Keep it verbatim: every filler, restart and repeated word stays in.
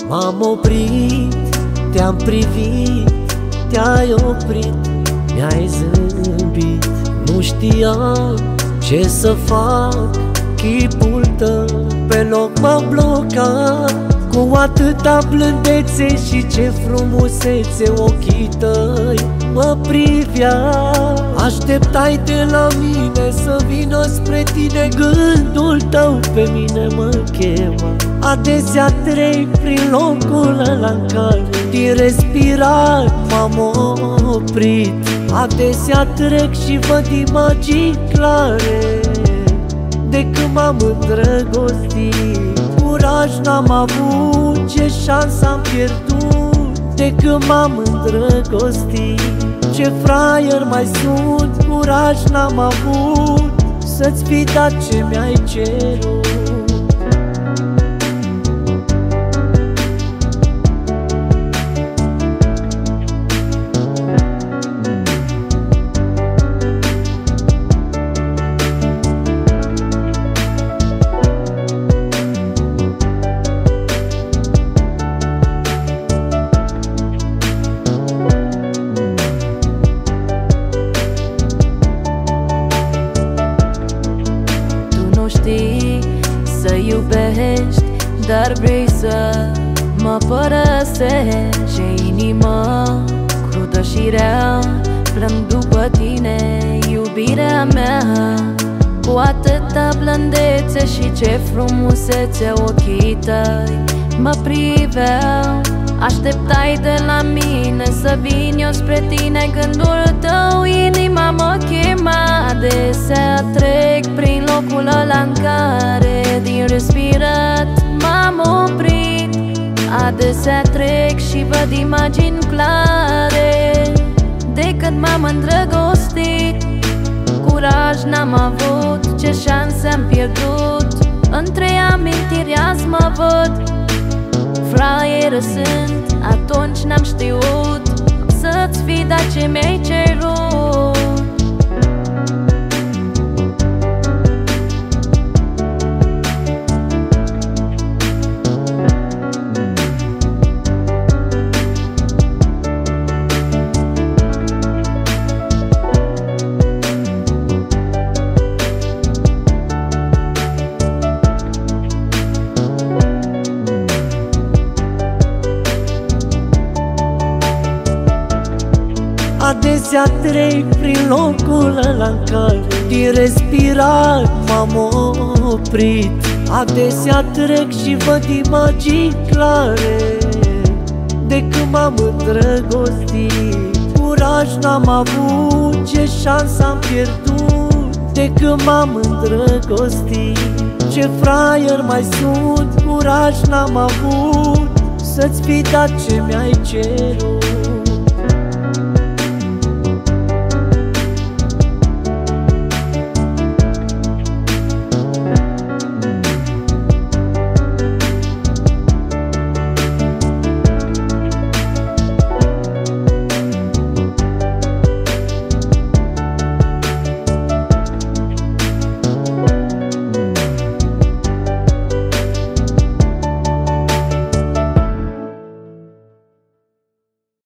M-am oprit, te-am privit, te-ai oprit, mi-ai zâmbit. Nu știam ce să fac, chipul tău pe loc m-a blocat. Cu atâta blândețe și ce frumusețe ochii tăi mă priveau. Așteptai de la mine să vină spre tine, gândul tău pe mine mă chema. Adesea trec prin locul ăla-n care din respirat m-am oprit. Adesea trec și văd imagini clare de când m-am îndrăgostit. Curaj n-am avut, ce șansă am pierdut de când m-am îndrăgostit. Ce fraier mai sunt, curaj n-am avut să-ți fi dat ce mi-ai cerut. Să iubești, dar vrei să mă părăsești. Ce inimă crudă și rea, plâng după tine, iubirea mea. Cu atâta blândețe și ce frumusețe ochii tăi mă priveau. Așteptai de la mine să vin eu spre tine, gândul tău, inima mă chema. Adesea trec prin locul ăla-n care din respirat m-am oprit. Adesea trec și văd imagini clare de când m-am îndrăgostit. Curaj n-am avut, ce șanse am pierdut, între amintiri azi mă văd. Fraieră sunt, atunci n-am știut să-ți fi dat ce mi-ai cerut. Adesea trec prin locul ăla-n care din respirat m-am oprit. Adesea trec și văd imagini clare de când m-am îndrăgostit. Curaj n-am avut, ce șansă am pierdut de când m-am îndrăgostit. Ce fraier mai sunt, curaj n-am avut să-ți fi dat ce mi-ai cerut.